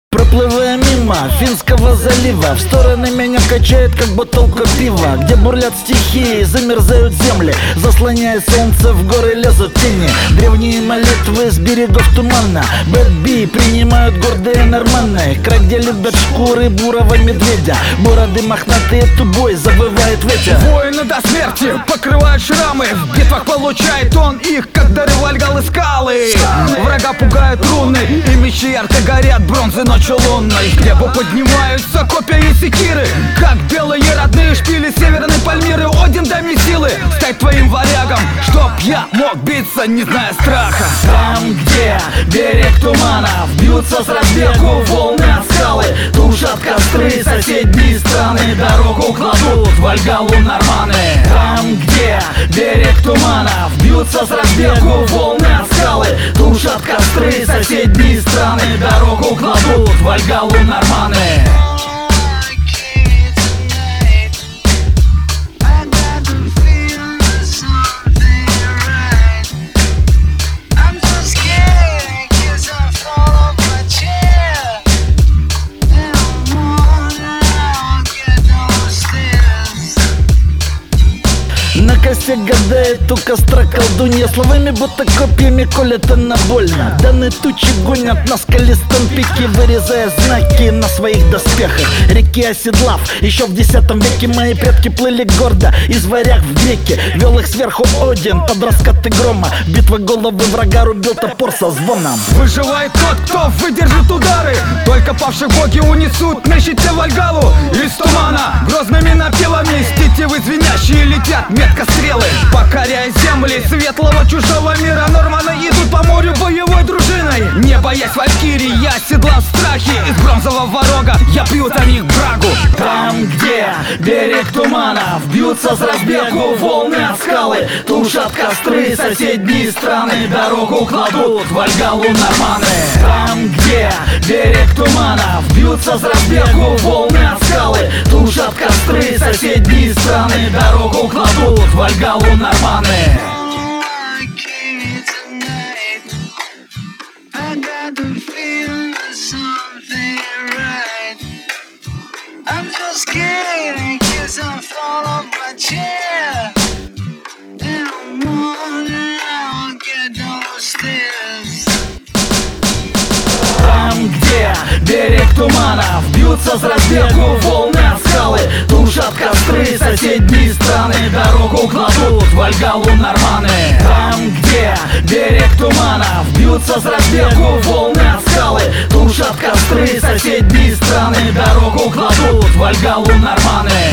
Проплывая мимо Финского залива, в стороны меня качает, как бутылка пива. Где бурлят стихии, замерзают земли, заслоняя солнце, в горы лезут тени. Древние молитвы с берегов тумана, бэд-би принимают гордые норманные. Край, где любят шкуры бурого медведя, бороды мохнатые тубой, завывает ветер. Воины до смерти покрывают шрамы, в битвах получает он их, как дары Вальгаллы скалы. Врага пугают руны, и мечи ярко горят бронзы ночью лунной. К небу поднимаются копья и секиры, как белые родные шпили северной Пальмиры. Один дай мне силы стать твоим варягом, чтоб я мог биться, не зная страха. Там, где берег тумана, бьются с разбегу волны от скалы, тушат костры соседние страны, дорогу кладут в Вальгаллу норманы. Там, где берег тумана, бьются с разбегу волны от скалы, тушат костры соседние страны, дорогу кладут в Вальгаллу норманы. На косе гадает у костра колдунья, словами будто копьями колет она больно. Даны тучи гонят на скалистом пике, вырезая знаки на своих доспехах. Реки оседлав, еще в X веке мои предки плыли гордо из варяг в греки. Вел их сверху Один под раскаты грома, битвы головы врага рубил топор со звоном. Выживает тот, кто выдержит удары, только павшие боги унесут на щите Вальгаллу. Из тумана грозными напевами стетивы звенящие летят метко стрелы, покоряя земли светлого чужого мира. Норманы идут по морю боевой дружиной, не боясь валькирий, я седла в страхе. Из бронзового рога я бью за них брагу. Там, где берег тумана, бьются с разбегу волны от скалы, тушат костры соседние страны, дорогу кладут в Вальгаллу норманы. Там, где берег тумана, бьются с разбегу волны от скалы, тушат костры соседние страны, дорогу кладут в Вальгаллу норманы. I'm just kidding, cause I'm fall off my chair. And I'm wondering how I'll get down the stairs. Там, где берег тумана, бьются с разбегу волны от скалы, тушат костры соседние страны, дорогу кладут в Вальгаллу норманы. Там, где берег тумана, бьются с разбегу волны от скалы, тушат костры соседние страны, дорогу кладут в Вальгаллу норманы.